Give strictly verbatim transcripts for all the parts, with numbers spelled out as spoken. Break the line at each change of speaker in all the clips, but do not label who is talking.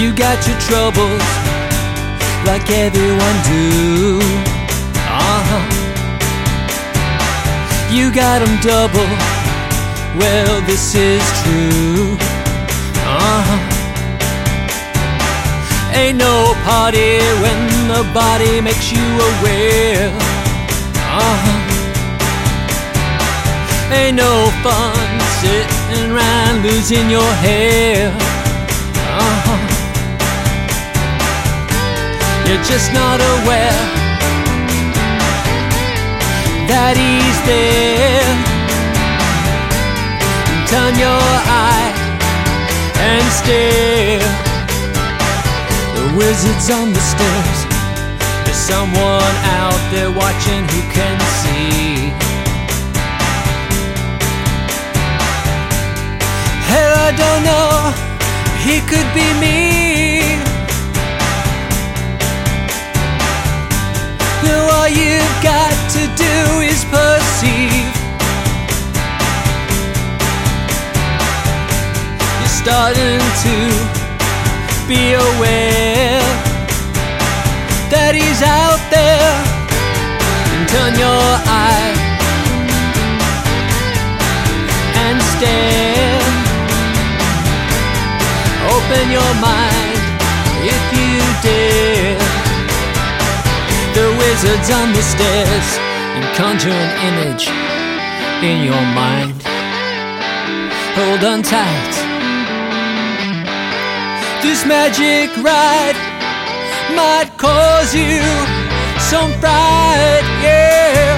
You got your troubles like everyone do. Uh-huh. You got them double. Well, this is true. Uh-huh. Ain't no party when the body makes you aware. Uh-huh. Ain't no fun sitting around losing your hair. Uh-huh. You're just not aware that he's there. Turn your eye and stare. The wizard's on the stairs. There's someone out there watching who can see. Hey, I don't know, he could be me. All you've got to do is perceive. You're starting to be aware that he's out there. And turn your eye and stare. Open your mind if you dare. The wizard's on the stairs and conjure an image in your mind. Hold on tight. This magic ride might cause you some fright, yeah.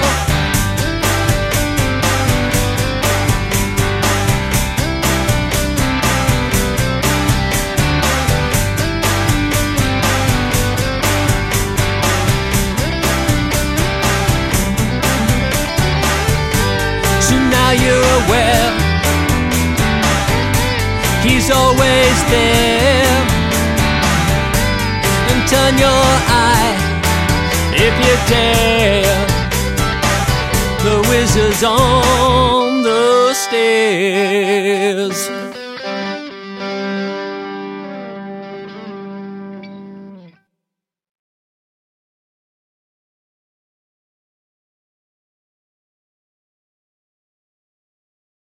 Now you're aware he's always there. And turn your eye if you dare. The wizard's on the stairs.